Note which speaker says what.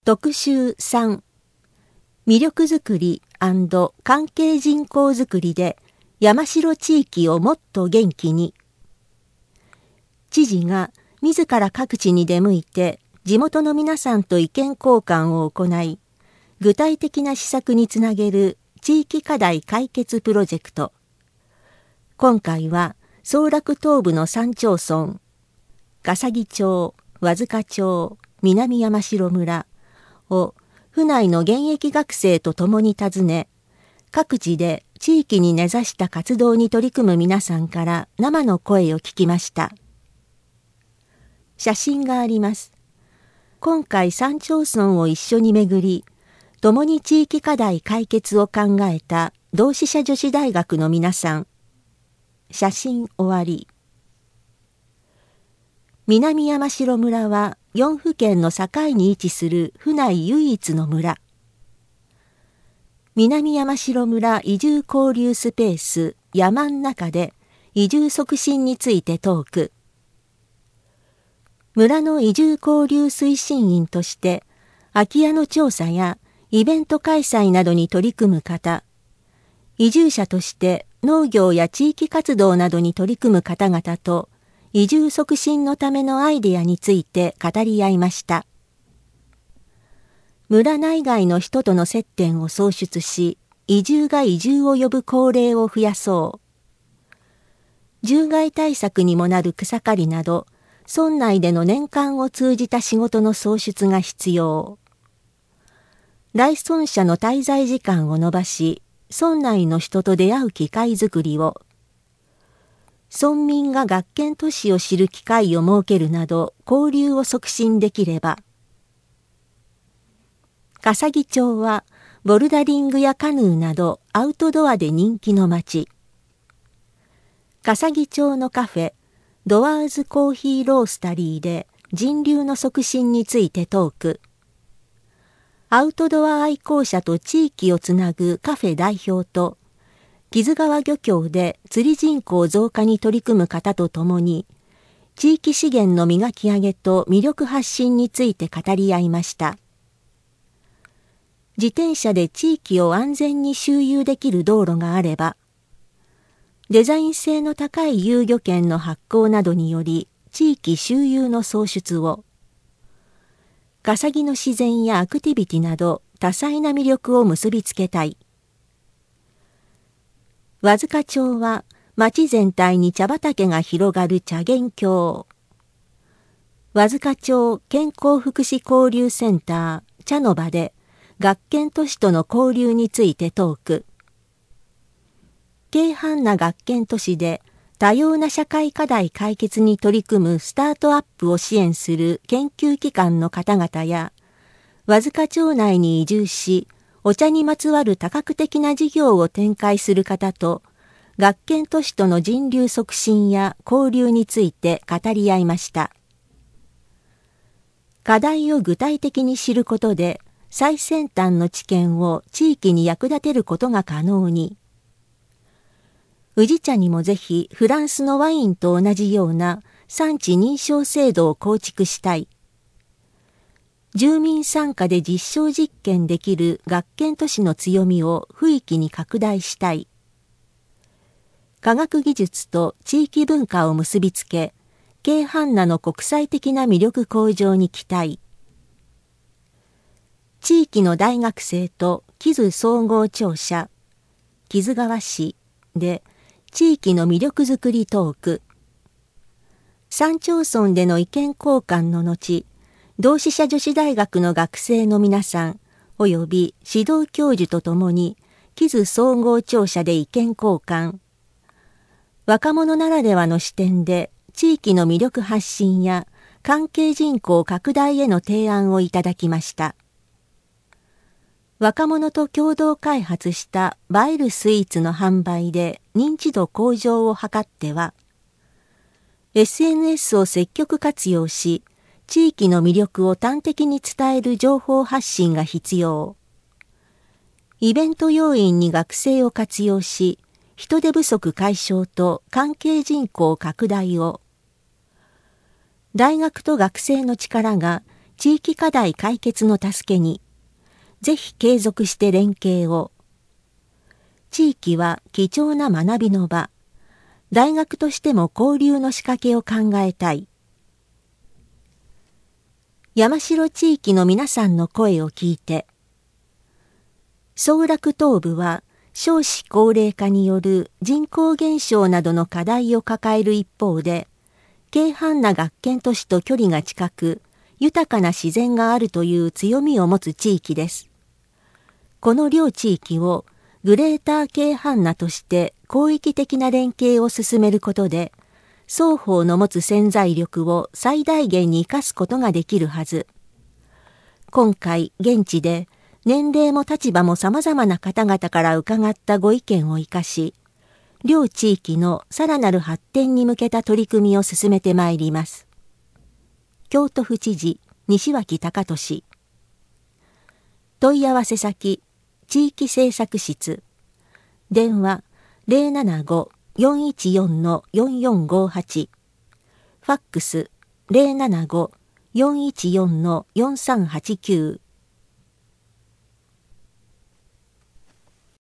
Speaker 1: 特集3、魅力づくり&関係人口づくりで山城地域をもっと元気に。知事が自ら各地に出向いて地元の皆さんと意見交換を行い、具体的な施策につなげる地域課題解決プロジェクト。今回は総楽東部の3町村、笠木町、和塚町、南山城村を府内の現役学生と共に訪ね、各地で地域に根ざした活動に取り組む皆さんから生の声を聞きました。写真があります。今回3町村を一緒に巡り、共に地域課題解決を考えた同志社女子大学の皆さん。写真終わり。南山城村は4府県の境に位置する府内唯一の村。南山城村移住交流スペース山ん中で移住促進についてトーク。村の移住交流推進員として空き家の調査やイベント開催などに取り組む方、移住者として農業や地域活動などに取り組む方々と移住促進のためのアイデアについて語り合いました。村内外の人との接点を創出し、移住が移住を呼ぶ恒例を増やそう。獣害対策にもなる草刈りなど、村内での年間を通じた仕事の創出が必要。来村者の滞在時間を延ばし、村内の人と出会う機会づくりを。村民が学研都市を知る機会を設けるなど交流を促進できれば。笠木町はボルダリングやカヌーなどアウトドアで人気の町。笠木町のカフェドワーズコーヒーロースタリーで人流の促進についてトーク。アウトドア愛好者と地域をつなぐカフェ代表と木津川漁協で釣り人口増加に取り組む方とともに、地域資源の磨き上げと魅力発信について語り合いました。自転車で地域を安全に周遊できる道路があれば、デザイン性の高い遊漁券の発行などにより、地域周遊の創出を、笠木の自然やアクティビティなど多彩な魅力を結びつけたい。和塚町は町全体に茶畑が広がる茶源郷。和塚町健康福祉交流センター茶の場で学研都市との交流についてトーク。京阪な学研都市で多様な社会課題解決に取り組むスタートアップを支援する研究機関の方々や、和塚町内に移住し、お茶にまつわる多角的な事業を展開する方と、学研都市との人流促進や交流について語り合いました。課題を具体的に知ることで、最先端の知見を地域に役立てることが可能に。宇治茶にもぜひフランスのワインと同じような産地認証制度を構築したい。住民参加で実証実験できる学研都市の強みを区域に拡大したい。科学技術と地域文化を結びつけ、京阪那の国際的な魅力向上に期待。地域の大学生と木津総合庁舎、木津川市で地域の魅力づくりトーク。3町村での意見交換の後、同志社女子大学の学生の皆さん及び指導教授とともに木津総合庁舎で意見交換。若者ならではの視点で地域の魅力発信や関係人口拡大への提案をいただきました。若者と共同開発した映えるスイーツの販売で認知度向上を図っては、SNS を積極活用し、地域の魅力を端的に伝える情報発信が必要。イベント要員に学生を活用し、人手不足解消と関係人口拡大を。大学と学生の力が地域課題解決の助けに、ぜひ継続して連携を。地域は貴重な学びの場、大学としても交流の仕掛けを考えたい。山城地域の皆さんの声を聞いて、総楽東部は少子高齢化による人口減少などの課題を抱える一方で、京阪な学研都市と距離が近く、豊かな自然があるという強みを持つ地域です。この両地域をグレーター京阪なとして広域的な連携を進めることで、双方の持つ潜在力を最大限に生かすことができるはず。今回現地で年齢も立場も様々な方々から伺ったご意見を生かし、両地域のさらなる発展に向けた取り組みを進めてまいります。京都府知事西脇隆俊。問い合わせ先地域政策室、電話 075-414-4458、ファックス 075-414-4389